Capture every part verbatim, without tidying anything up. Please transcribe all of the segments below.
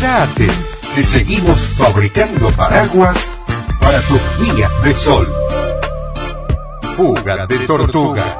Quédate, que seguimos fabricando paraguas para tus días de sol. Fuga de Tortugas.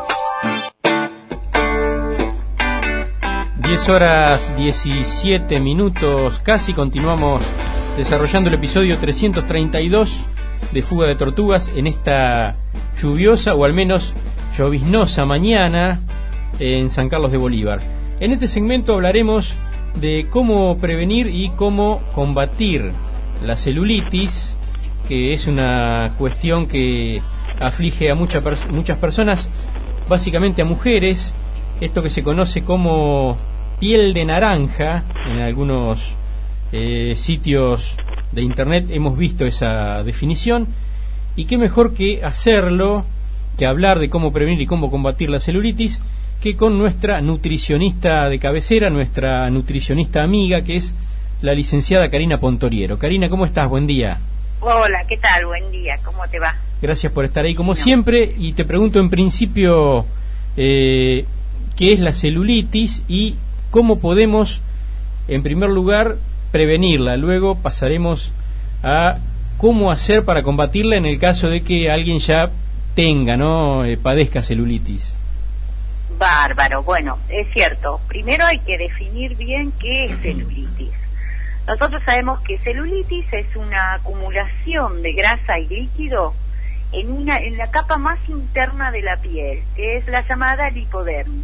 diez horas diecisiete minutos, casi continuamos desarrollando el episodio trescientos treinta y dos de Fuga de Tortugas en esta lluviosa o al menos lloviznosa mañana en San Carlos de Bolívar. En este segmento hablaremos de cómo prevenir y cómo combatir la celulitis, que es una cuestión que aflige a mucha pers- muchas personas, básicamente a mujeres, esto que se conoce como piel de naranja. En algunos eh, sitios de internet hemos visto esa definición, y qué mejor que hacerlo, que hablar de cómo prevenir y cómo combatir la celulitis, que con nuestra nutricionista de cabecera, nuestra nutricionista amiga, que es la licenciada Karina Pontoriero. Karina, ¿cómo estás? Buen día. Hola, ¿qué tal? Buen día, ¿cómo te va? Gracias por estar ahí como no. siempre, y te pregunto en principio eh, qué es la celulitis y cómo podemos, en primer lugar, prevenirla. Luego pasaremos a cómo hacer para combatirla en el caso de que alguien ya tenga, ¿no? Eh, padezca celulitis. Bárbaro, bueno, es cierto. Primero hay que definir bien qué es celulitis. Nosotros sabemos que celulitis es una acumulación de grasa y líquido en una en la capa más interna de la piel, que es la llamada lipodermis.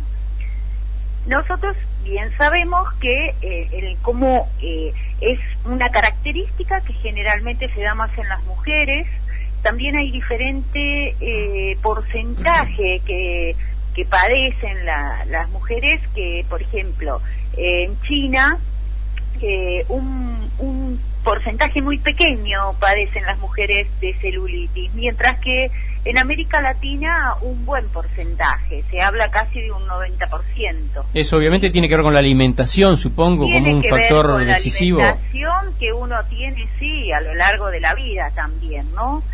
Nosotros bien sabemos que eh, el cómo eh, es una característica que generalmente se da más en las mujeres. También hay diferente eh, porcentaje que que padecen la, las mujeres, que por ejemplo eh, en China eh, un, un porcentaje muy pequeño padecen las mujeres de celulitis, mientras que en América Latina un buen porcentaje, se habla casi de un noventa por ciento. Eso obviamente tiene que ver con la alimentación, supongo, tiene como un que factor ver con decisivo. La alimentación que uno tiene, sí, a lo largo de la vida también, ¿no?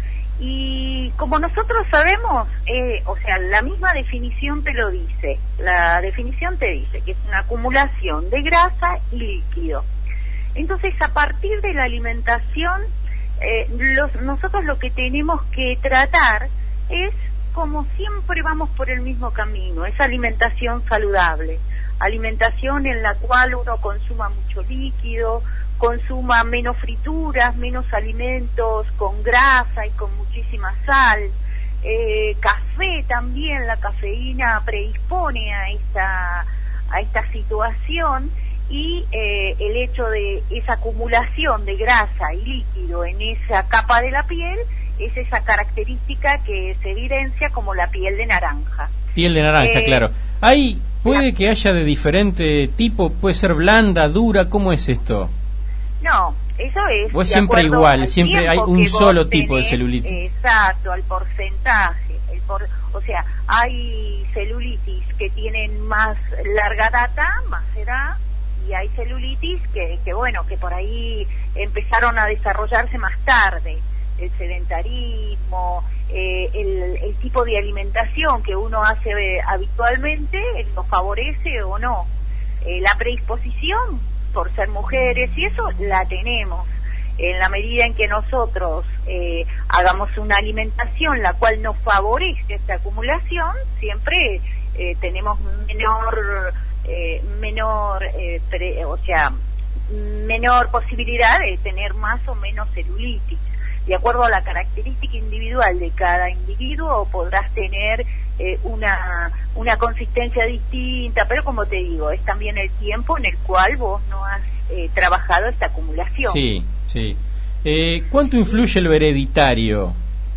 Y como nosotros sabemos, eh, o sea, la misma definición te lo dice, la definición te dice que es una acumulación de grasa y líquido. Entonces, a partir de la alimentación, eh, los, nosotros lo que tenemos que tratar es, como siempre vamos por el mismo camino, es alimentación saludable, alimentación en la cual uno consuma mucho líquido, consuma menos frituras, menos alimentos con grasa y con muchísima sal, eh, café también. La cafeína predispone a esta a esta situación, y eh, el hecho de esa acumulación de grasa y líquido en esa capa de la piel es esa característica que se evidencia como la piel de naranja. Piel de naranja, eh, claro. Hay, puede la... que haya de diferente tipo, puede ser blanda, dura, ¿cómo es esto? No, eso es. O es siempre igual, siempre hay un solo tipo de celulitis. Exacto, al porcentaje. El por, o sea, hay celulitis que tienen más larga data, más edad, y hay celulitis que, que bueno, que por ahí empezaron a desarrollarse más tarde. El sedentarismo, eh, el, el tipo de alimentación que uno hace eh, habitualmente, lo favorece o no. Eh, la predisposición por ser mujeres, y eso la tenemos. En la medida en que nosotros eh, hagamos una alimentación la cual nos favorece esta acumulación, siempre eh, tenemos menor, eh, menor, eh, pre, o sea, menor posibilidad de tener más o menos celulitis. De acuerdo a la característica individual de cada individuo, podrás tener eh, una una consistencia distinta, pero como te digo, es también el tiempo en el cual vos no has eh, trabajado esta acumulación. Sí, sí. Eh, ¿Cuánto influye lo hereditario?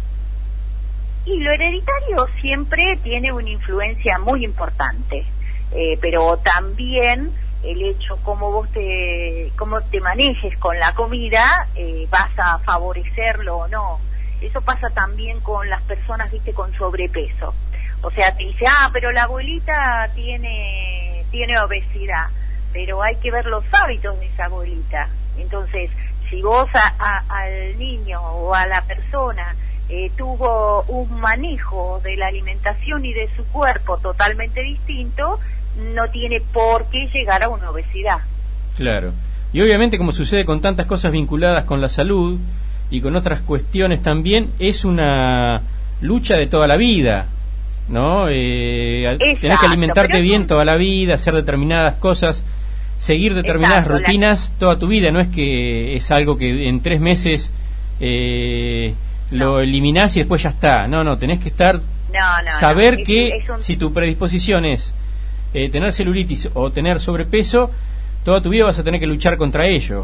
Y lo hereditario siempre tiene una influencia muy importante, eh, pero también el hecho cómo vos te cómo te manejes con la comida, eh, vas a favorecerlo o no. Eso pasa también con las personas, viste, con sobrepeso. O sea, te dice, ah, pero la abuelita tiene tiene obesidad, pero hay que ver los hábitos de esa abuelita. Entonces, si vos a, a, al niño o a la persona eh, tuvo un manejo de la alimentación y de su cuerpo totalmente distinto, no tiene por qué llegar a una obesidad. Claro. Y obviamente, como sucede con tantas cosas vinculadas con la salud y con otras cuestiones también, es una lucha de toda la vida, ¿no? Eh, Exacto, tenés que alimentarte bien un... toda la vida, hacer determinadas cosas, seguir determinadas Exacto, rutinas la... toda tu vida. No es que es algo que en tres meses eh, no. lo eliminás y después ya está. No, no, tenés que estar, no, no, saber no. que es, es un... si tu predisposición es eh, tener celulitis o tener sobrepeso, toda tu vida vas a tener que luchar contra ello.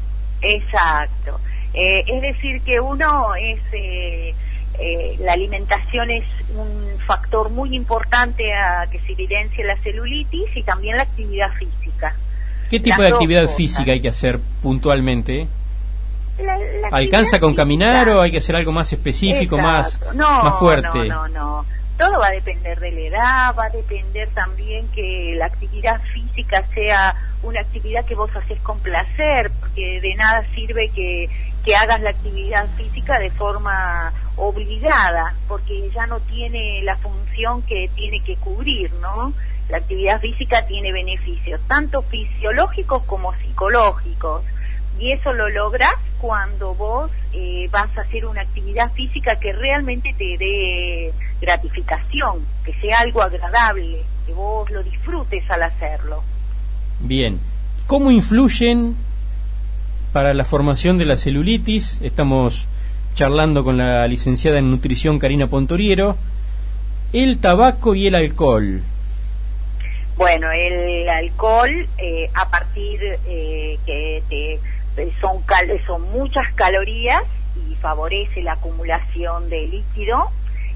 Exacto. Eh, es decir, que uno es... Eh, eh, la alimentación es un factor muy importante a que se evidencie la celulitis, y también la actividad física. ¿Qué tipo Las de actividad cosas. física hay que hacer puntualmente? La, la ¿Alcanza con física. caminar o hay que hacer algo más específico, más, no, más fuerte? No, no, no. Todo va a depender de la edad, va a depender también que la actividad física sea una actividad que vos haces con placer, porque de nada sirve que, que hagas la actividad física de forma obligada, porque ya no tiene la función que tiene que cubrir, ¿no? La actividad física tiene beneficios, tanto fisiológicos como psicológicos, y eso lo lográs cuando vos eh, vas a hacer una actividad física que realmente te dé gratificación, que sea algo agradable, que vos lo disfrutes al hacerlo. Bien, ¿cómo influyen para la formación de la celulitis? Estamos charlando con la licenciada en nutrición Karina Pontoriero, el tabaco y el alcohol. Bueno, el alcohol, eh, a partir eh, que te, son, cal, son muchas calorías y favorece la acumulación de líquido,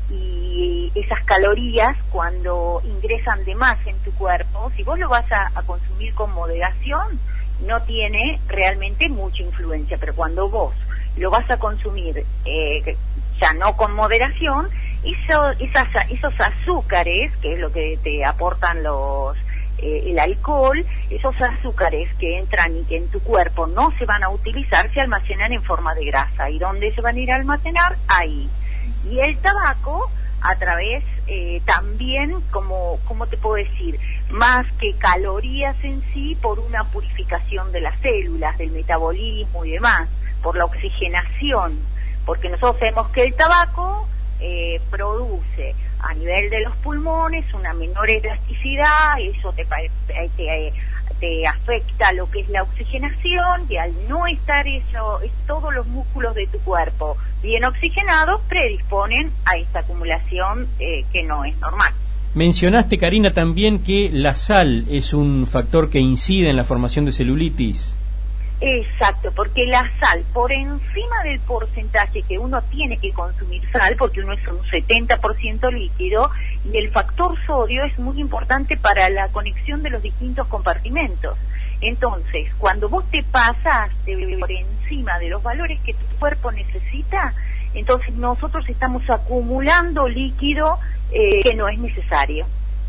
y esas calorías, cuando ingresan de más en tu cuerpo, si vos lo vas a, a consumir con moderación, no tiene realmente mucha influencia, pero cuando vos lo vas a consumir eh, ya no con moderación, eso, esas, esos azúcares, que es lo que te aportan los eh, el alcohol, esos azúcares que entran y que en tu cuerpo no se van a utilizar, se almacenan en forma de grasa. ¿Y dónde se van a ir a almacenar? Ahí. Y el tabaco, a través eh, también, como, ¿cómo te puedo decir? Más que calorías en sí, por una purificación de las células, del metabolismo y demás, por la oxigenación, porque nosotros sabemos que el tabaco eh, produce a nivel de los pulmones una menor elasticidad, eso te, te, te afecta lo que es la oxigenación, y al no estar eso, es todos los músculos de tu cuerpo bien oxigenados, predisponen a esta acumulación eh, que no es normal. Mencionaste, Karina, también que la sal es un factor que incide en la formación de celulitis. Exacto, porque la sal, por encima del porcentaje que uno tiene que consumir sal, porque uno es un setenta por ciento líquido, y el factor sodio es muy importante para la conexión de los distintos compartimentos. Entonces, cuando vos te pasas de por encima de los valores que tu cuerpo necesita, entonces nosotros estamos acumulando líquido eh, que no es necesario.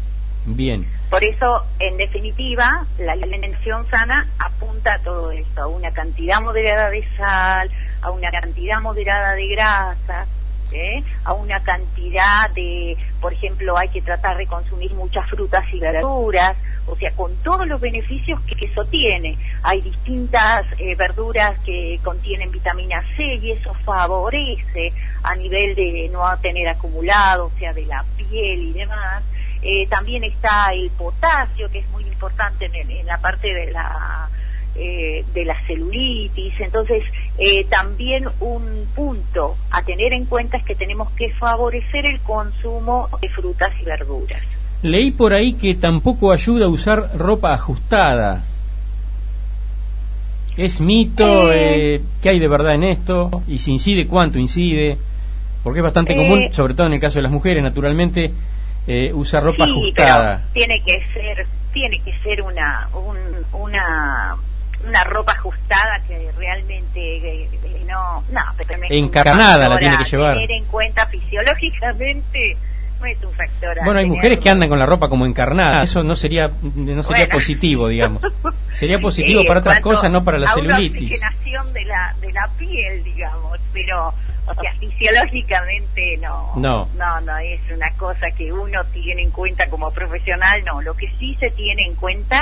Bien. Por eso, en definitiva, la alimentación sana apunta a todo esto, a una cantidad moderada de sal, a una cantidad moderada de grasa, ¿eh? a una cantidad de, por ejemplo, hay que tratar de consumir muchas frutas y verduras, o sea, con todos los beneficios que eso tiene. Hay distintas eh, verduras que contienen vitamina C, y eso favorece a nivel de no tener acumulado, o sea, de la piel y demás. Eh, también está el potasio, que es muy importante en, en la parte de la eh, de la celulitis. Entonces, eh, también un punto a tener en cuenta es que tenemos que favorecer el consumo de frutas y verduras. Leí por ahí que tampoco ayuda a usar ropa ajustada. ¿Es mito? Eh, eh, ¿Qué hay de verdad en esto? ¿Y si incide, cuánto incide? Porque es bastante eh, común, sobre todo en el caso de las mujeres, naturalmente, Eh, usa ropa sí, ajustada. Pero tiene que ser, tiene que ser una un, una una ropa ajustada que realmente eh, no, no, pero no es encarnada la tiene que llevar. Tener en cuenta fisiológicamente no es un factor. Bueno, hay mujeres que andan con la ropa como encarnada. Eso no sería no sería bueno. positivo, digamos. Sería positivo sí, para otras cosas, no para la a celulitis. Una oxigenación de la de la piel, digamos, pero o sea, fisiológicamente no, no, no, no es una cosa que uno tiene en cuenta como profesional, no. Lo que sí se tiene en cuenta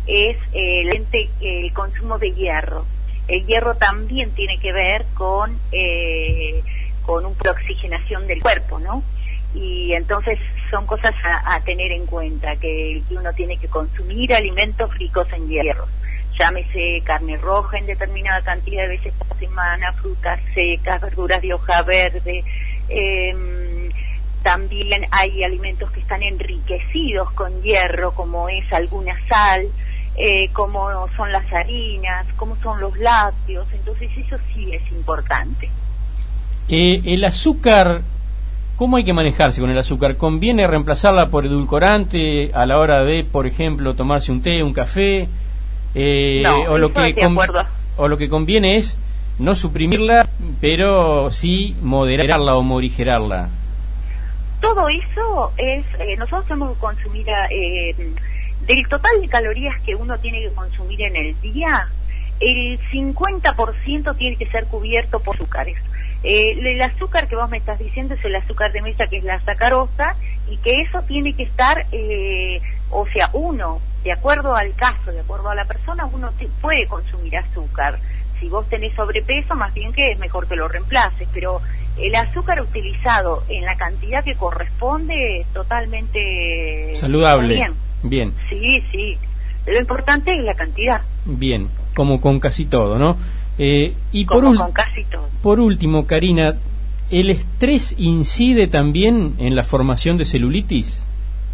es eh, el, el consumo de hierro. El hierro también tiene que ver con eh, con una oxigenación del cuerpo, ¿no? Y entonces son cosas a, a tener en cuenta, que, que uno tiene que consumir alimentos ricos en hierro. Llámese carne roja en determinada cantidad de veces por semana, frutas secas, verduras de hoja verde. Eh, también hay alimentos que están enriquecidos con hierro, como es alguna sal, eh, como son las harinas, como son los lácteos. Entonces eso sí es importante. Eh, el azúcar, ¿cómo hay que manejarse con el azúcar? ¿Conviene reemplazarla por edulcorante a la hora de, por ejemplo, tomarse un té, un café? Eh, no, o, lo que de acuerdo. o lo que conviene es no suprimirla, pero sí moderarla o morigerarla. Todo eso es, eh, nosotros tenemos que consumir, eh, del total de calorías que uno tiene que consumir en el día, el cincuenta por ciento tiene que ser cubierto por azúcares. Eh, el azúcar que vos me estás diciendo es el azúcar de mesa, que es la sacarosa, y que eso tiene que estar, eh, o sea, uno, de acuerdo al caso, de acuerdo a la persona, uno te puede consumir azúcar. Si vos tenés sobrepeso, más bien que es mejor que lo reemplaces, pero el azúcar utilizado en la cantidad que corresponde es totalmente saludable. Bien. Bien. Sí, sí. Lo importante es la cantidad. Bien, como con casi todo, ¿no? Eh, y como por, con casi todo. Por último, Karina, ¿el estrés incide también en la formación de celulitis?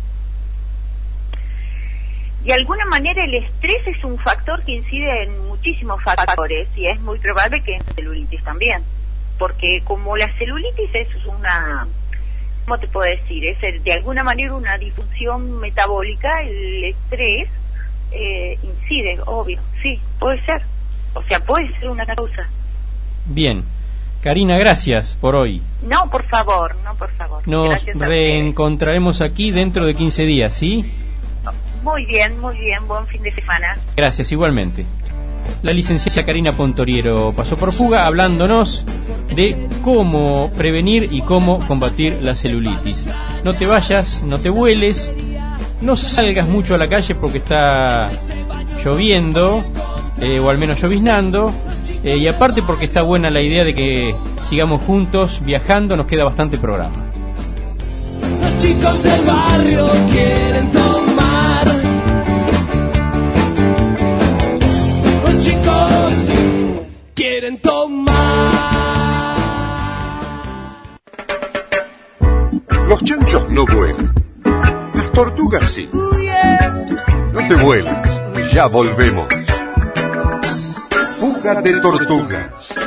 De alguna manera el estrés es un factor que incide en muchísimos factores, y es muy probable que en celulitis también, porque como la celulitis es una, ¿cómo te puedo decir? Es el, de alguna manera una disfunción metabólica, el estrés eh, incide, obvio, sí, puede ser, o sea, puede ser una causa. Bien, Karina, gracias por hoy. No, por favor, no, por favor. Nos reencontraremos aquí dentro de quince días, ¿sí? Muy bien, muy bien, buen fin de semana. Gracias, igualmente. La licenciada Karina Pontoriero pasó por Fuga hablándonos de cómo prevenir y cómo combatir la celulitis. No te vayas, no te vueles, no salgas mucho a la calle porque está lloviendo, eh, o al menos lloviznando, eh, y aparte porque está buena la idea de que sigamos juntos viajando, nos queda bastante programa. Los chicos del barrio quieren tomar. Los chicos quieren tomar. Los chanchos no vuelan. Las tortugas sí. No te vueles, ya volvemos. Fuga de tortugas.